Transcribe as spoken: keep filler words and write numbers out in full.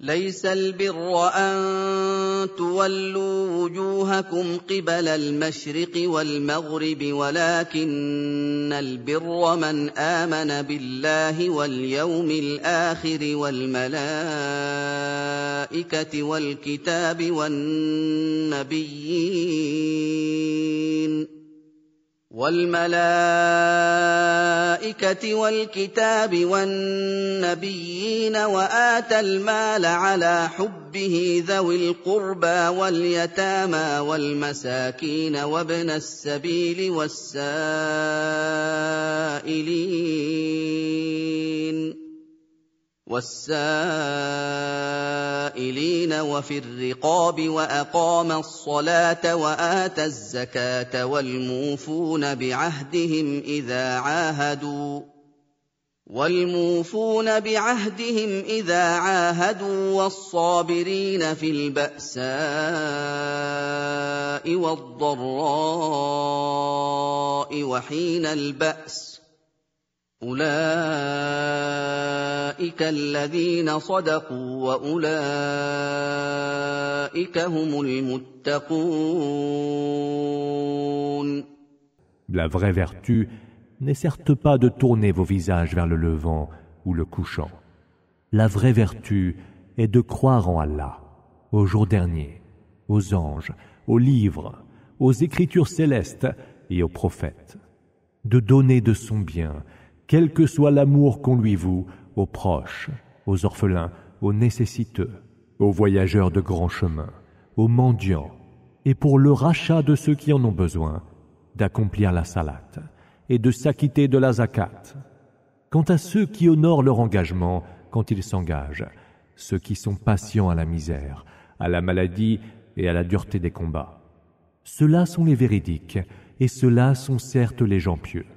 ليس البر أن تولوا وجوهكم قبل المشرق والمغرب ولكن البر من آمن بالله واليوم الآخر والملائكة والكتاب والنبيين والملائكة والكتاب والنبيين وآتى المال على حبه ذوي القربى واليتامى والمساكين وابن السبيل والسائلين والسائلين وفي الرقاب وأقام الصلاة وآتى الزكاة والموفون بعهدهم إذا عاهدوا والموفون بعهدهم إذا عاهدوا والصابرين في البأساء والضراء وحين البأس أولئك الذين صدقوا وأولئك هم المتقون. La vraie vertu n'est certes pas de tourner vos visages vers le levant ou le couchant. La vraie vertu est de croire en Allah, au jour dernier, aux anges, aux livres, aux écritures célestes et aux prophètes, de donner de son bien, quel que soit l'amour qu'on lui voue, aux proches, aux orphelins, aux nécessiteux, aux voyageurs de grand chemin, aux mendiants, et pour le rachat de ceux qui en ont besoin, d'accomplir la salat et de s'acquitter de la zakat. Quant à ceux qui honorent leur engagement quand ils s'engagent, ceux qui sont patients à la misère, à la maladie et à la dureté des combats, ceux-là sont les véridiques, et ceux-là sont certes les gens pieux.